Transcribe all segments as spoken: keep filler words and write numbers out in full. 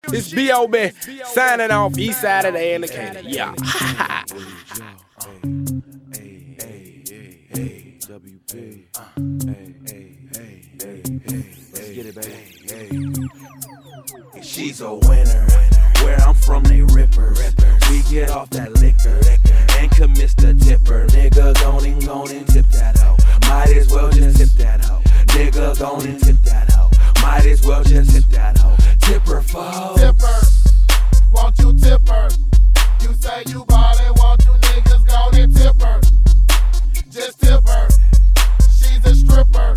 It's B O B signing off, east side of the indicator. Yeah. W P. Hey, hey, hey, hey, hey. Let's get it, baby. She's a winner. Where I'm from, they ripper. We get off that liquor and commit the tipper. Nigga, gon' and gon' and tip that hoe. Might as well just tip that hoe. Nigga, gon' and tip that hoe. Might as well just tip that hoe. Tipper, folks. Tipper, won't you tip her? You say you ballin', won't you niggas gon' and tip her? Just tip her. She's a stripper.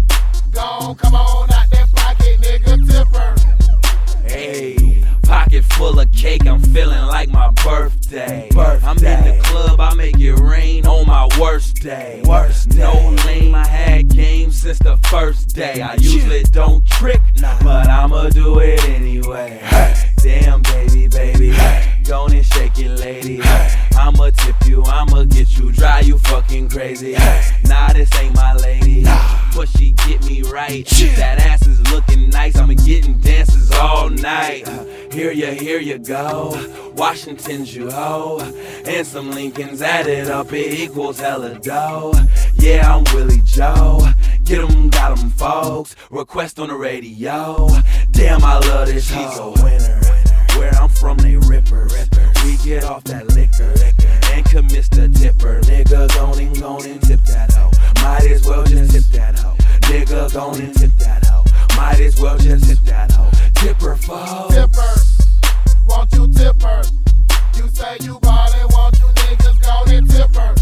Gon' come on out that pocket, nigga, tip her. Hey, pocket full of cake, I'm feeling like my birthday. birthday. I'm in the club, I make it rain on my worst day. Worst day. No lame, I had game since the first day. I usually don't trick, but I'ma do it anyway. Hey. Damn, baby, baby, hey. Go and shake it, lady. Hey. I'ma tip you, I'ma get you dry, you fucking crazy. Hey. Nah, this ain't my lady, nah. But she get me right. Yeah. That ass is looking nice, I'm getting dances all night. Uh, here you, here you go. Washington's you hoe, and some Lincolns added up, it equals hella dough. Yeah, I'm Willie Joe. Get 'em, got 'em, folks. Request on the radio. Damn, I love this. She's a winner. Where I'm from, they ripper. We get off that liquor and commit the tipper. Nigga, gon' and gon' and tip that hoe. Might as well just tip that hoe. Nigga, gon' and tip that hoe. Might as well just tip that hoe. Tipper, folks. Tipper, won't you tip her? You say you ballin', won't you niggas gon' and tip her?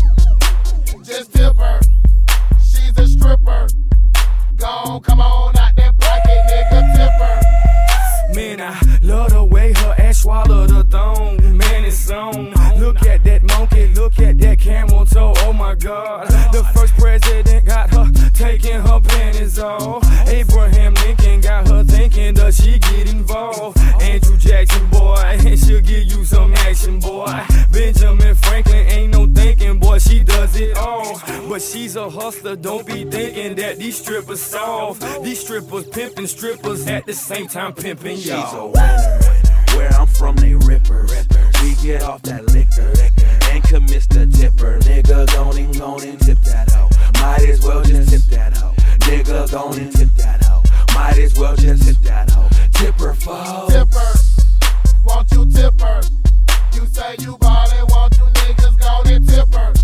Just tip her. She's a stripper. Gon' come on out that pocket, nigga, tip her. Man, I love the way her ass swallow the thong. Man, it's on. Look at that monkey, look at that camel toe. Oh my God, the first president got her taking her panties off. Abraham Lincoln got her thinking, does she get involved? Andrew Jackson, boy, and she'll give you some action, boy. Benjamin Franklin ain't no thinking, boy, she does it all. But she's a hustler, don't be thinking that these strippers soft. These strippers pimping strippers at the same time pimping. She's a winner. Where I'm from, they ripper. We get off that liquor and commit the tipper. Nigga, gon' and gon' and tip that hoe. Might as well just tip that hoe. Nigga, gon' and tip that hoe. Might as well just tip that hoe. Tipper, folks. Tipper, won't you tip her? You say you ballin', won't you niggas gon' and tip her?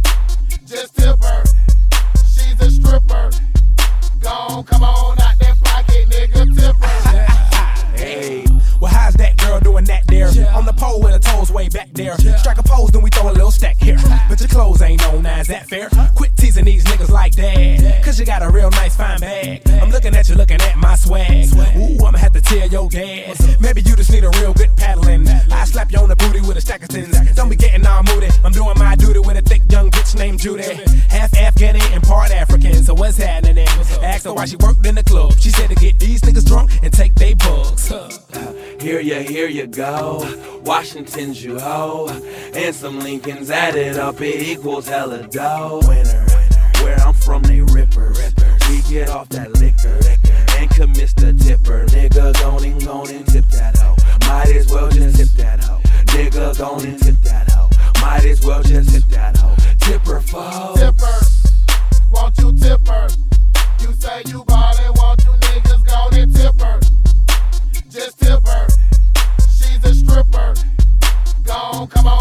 Just tip her. She's a stripper. Gon' come on out that pocket, nigga, tip her. Hey. Well, how's that girl doing that there? Yeah. On the pole with her toes way back there. Yeah. Strike a pose, then we throw a little stack here. But your clothes ain't on, now is that fair? Huh? Quit teasing these niggas like that. Yeah. Cause you got a real nice fine bag. Yeah. I'm looking at you, looking at my swag. swag. Ooh, I'ma have to tell your dad. Maybe you just need a real good paddling. I slap you on the booty with a stack of tins. Don't be getting all moody. I'm doing my duty with a thick young bitch named Judy. Half Afghani and part African. So what's happening? Asked her why she worked in the club. She said to get these niggas drunk and take they bugs. Huh. Here you, here you go. Washington's you hoe, and some Lincolns added up, it equals hella dough. Winner, where I'm from, they ripper. We get off that liquor and commit the tipper. Nigga, gon' and gon' and tip that hoe. Might as well just tip that hoe. Nigga, gon' and tip that hoe. Might as well just tip that hoe. Tipper, folks. Tipper, won't you tip her? You say you ballin', won't you niggas gon' and tip her? Just tip her. She's a stripper. Gon' come on.